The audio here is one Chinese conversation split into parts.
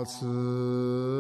慈。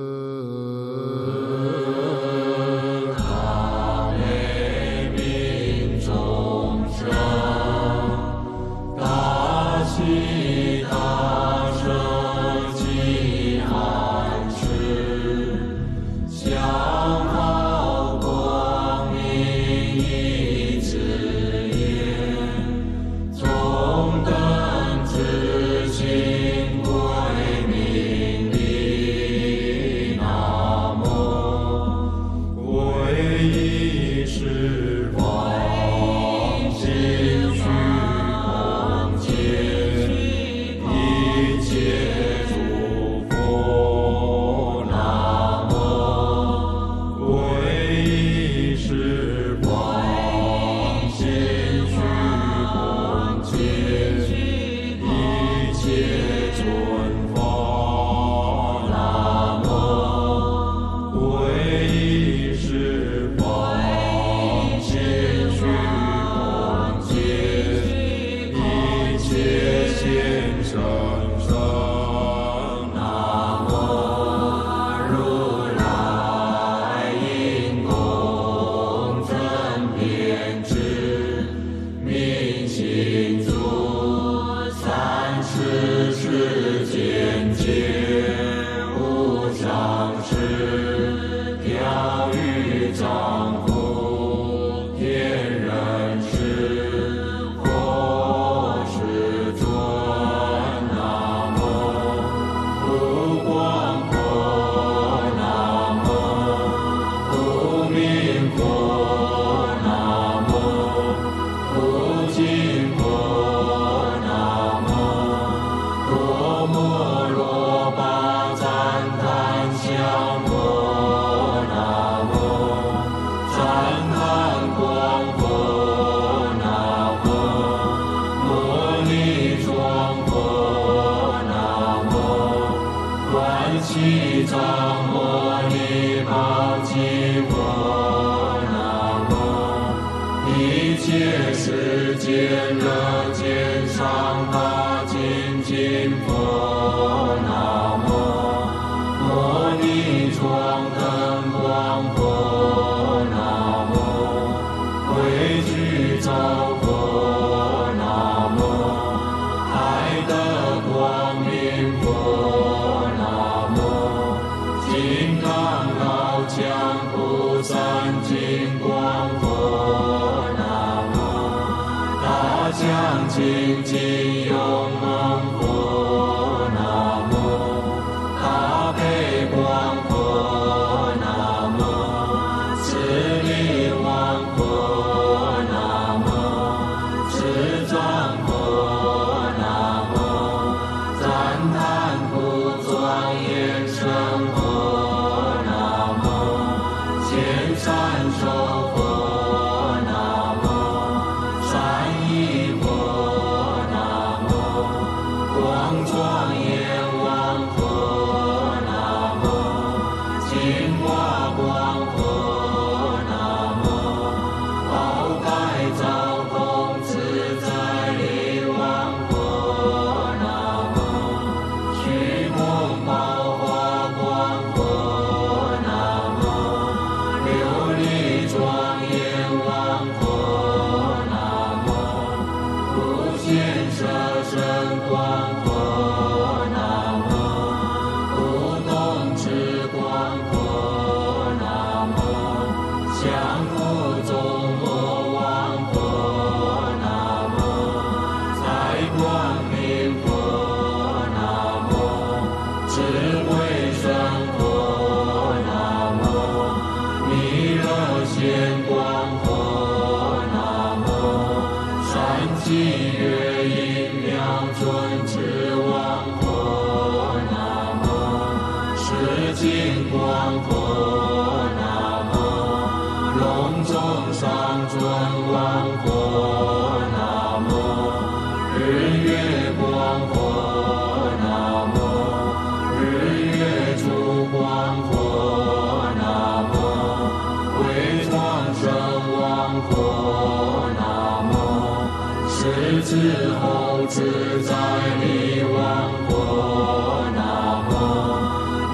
自在力王佛南无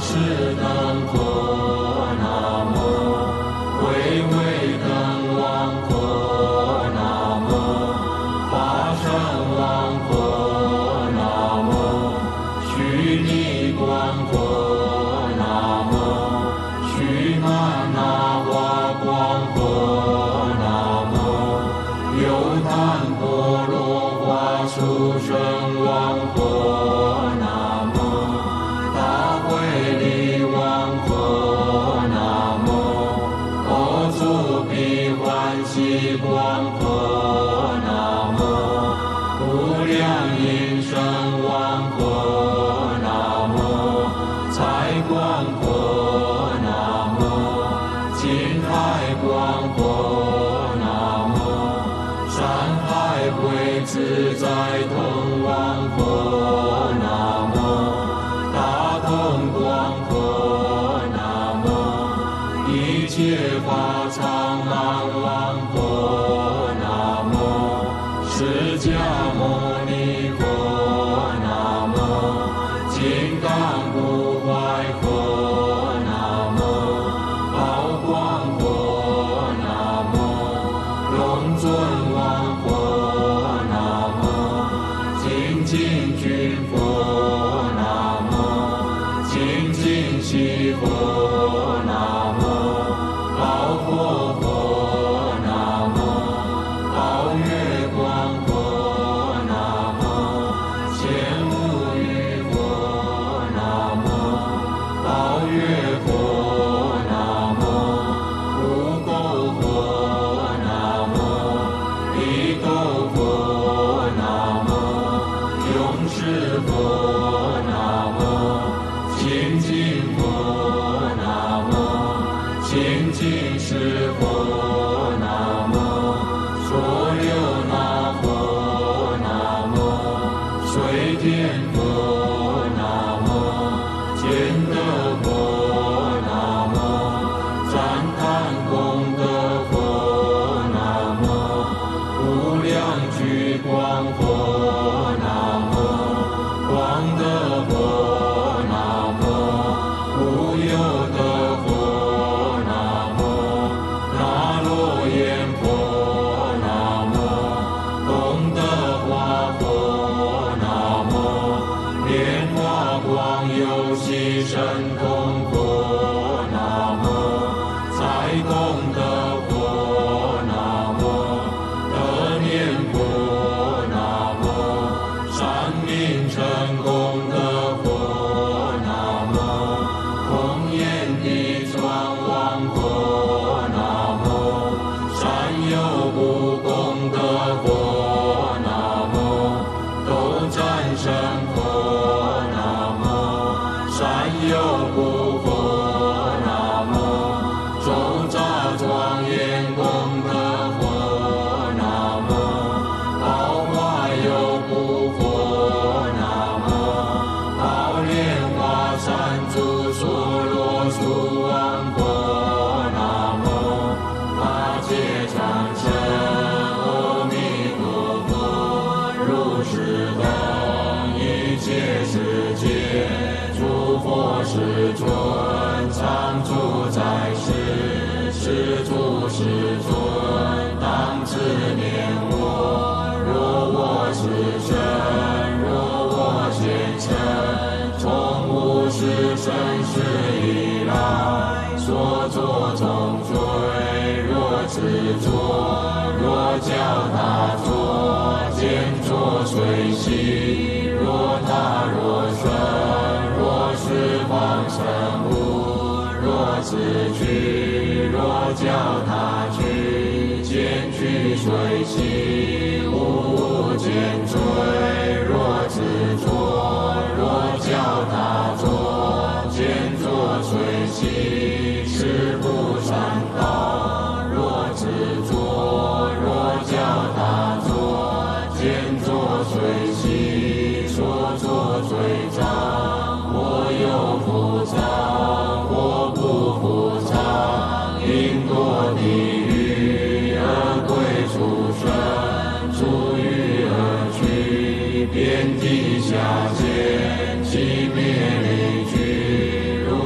是灯火，那么巍巍登王火，那么华山王火，那么须弥光火，那么须曼那华光火，那么幽檀波罗花殊胜王火，那么大慧力王火，那么阿祖比欢喜光火，那么无量音声王火，那么财光火，那么金海光火，那么山海会自在通王火，那么大通光火，那么一切法常满王火，那么释迦牟尼佛，那么金刚不坏佛，那么宝光佛，那么龙尊王佛，那么精进君佛，那么精进西佛，那么宝佛佛，那么宝月光佛，那么千无余佛，那么宝月佛，那么无垢佛，那么离垢佛，那么永世佛，那么清净佛，那么清净是佛，那么说流那佛，那么水天佛，那么见德佛，那么赞叹功德佛，那么无量聚光佛，那么光德佛，那么无有德佛，那么那罗延佛，那么功德华佛，那么莲花光游戏神通佛，那么在功德佛，那么得念佛，那么善名成功德佛，那么空焰地庄王佛，那么善有不功德佛，那么斗战胜佛，那么善有不佛，那么周匝庄严功德佛，那么宝华有不佛，那么宝莲华山住所罗树王佛，那么法界长生阿弥陀佛，如是等一切世界诸佛世尊常住在世，世诸世尊当自念我，若我是身，若我现身，从无始生世以来所作种罪，若只作，若教他作，见作随喜，若他若生，若是放生物，若自去，若教他去，见去随喜，无见罪，若自作，若教他作，见作随喜，是不善道，若自作，若教他作，见作随喜，说作罪障，或有负障，或不负障，应堕地狱，恶鬼畜生，出狱而去，遍地下界，其灭离居，如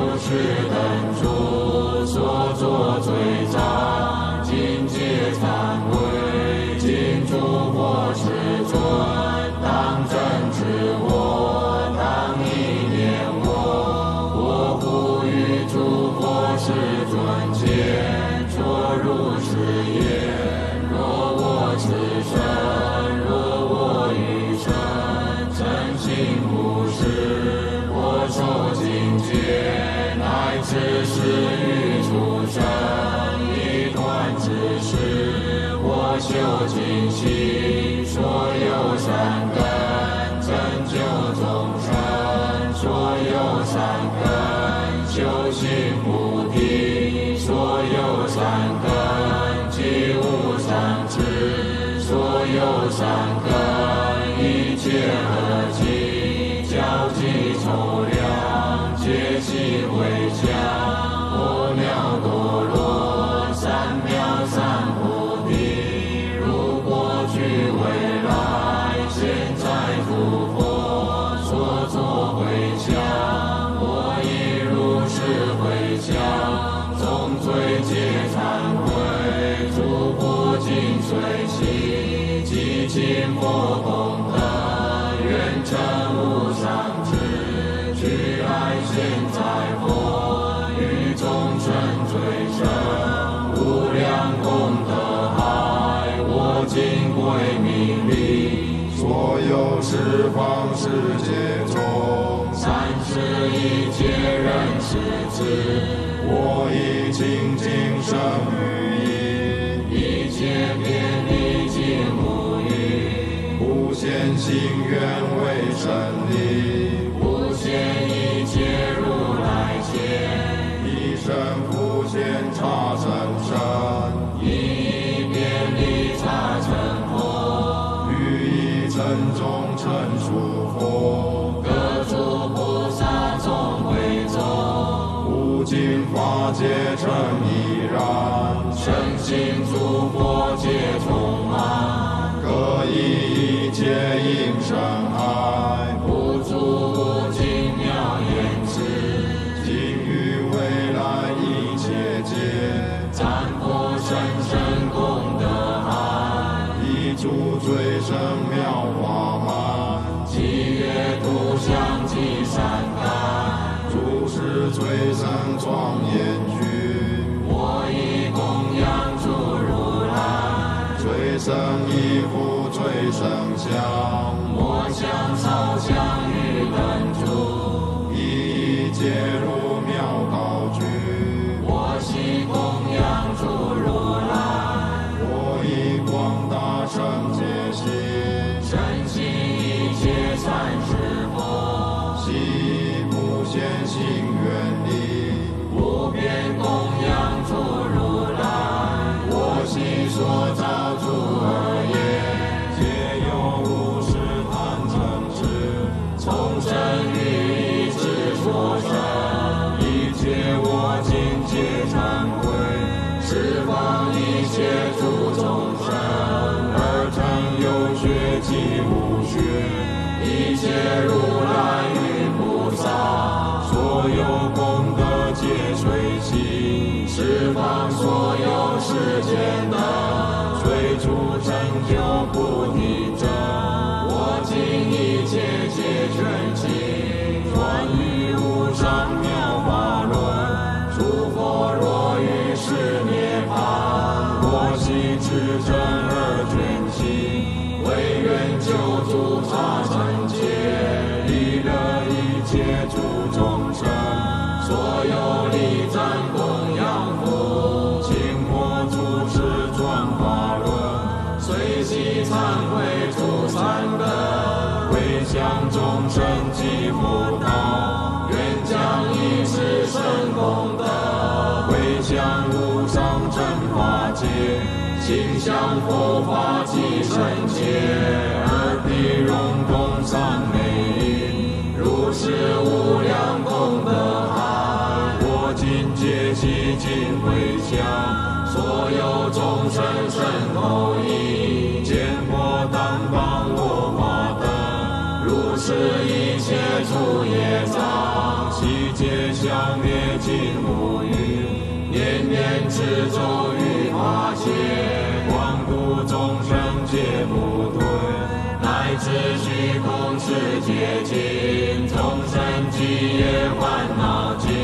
善根，拯救众生，所有善根，修行菩提，所有善根，即无上智，所有善根，一切合集，交集筹量，皆悉回向。阿耨多罗三藐三菩提，如过去未来，现在诸佛所作回向，我亦如是回向，众罪皆忏悔，诸不尽随喜，极尽佛功德，愿成无上智，具爱现在佛。众生最深，无量功德海，我今归命礼，所有十方世界中，三世一切人世之，我以清净身语意，一切遍礼尽无余，不现行愿为神力，不现一切如来前。身复现刹成身，一遍礼刹成佛，于一尘中成属佛，各诸菩萨众会众，无尽法界成已然，身心诸佛皆充满，各以一切应身海，不住无尽妙言之。赞佛深深功德海，一诸最胜妙法满，其月度相继善感，诸事最胜庄严具，我以供养诸如来，最胜一佛最胜香，我香烧香于灯烛，一皆如妙高居。我悉供养诸如来，我以广大圣解心，深信一切善事佛，悉不现行愿力，不变供养诸如来，我悉所造诸恶业，皆有如是贪嗔痴，从生于一之所生，一切我今皆忏悔，十方一切诸众生，而成有学及无学，一切如来与菩萨，所有功德皆随喜，十方所有世间的，随处成就菩提者，我今一切皆全尽，专于无上妙法论。诸佛若于是涅槃，我悉至真而觉醒，唯愿救诸刹尘界，利乐一切诸众生，所有礼赞供养佛，清破诸事转法轮，随喜忏悔诸善根，回向众生及佛道，愿将一世深功德，回向无上正法界，心向佛法及圣界，耳鼻容供三昧音，如是无量功德海，我今皆悉尽回向，所有众生身后意，见佛当帮我法灯，如是一切诸业障，悉皆消灭尽无余，念念持咒于法界，广度众生皆不退，乃至虚空世界尽，众生及业烦恼尽，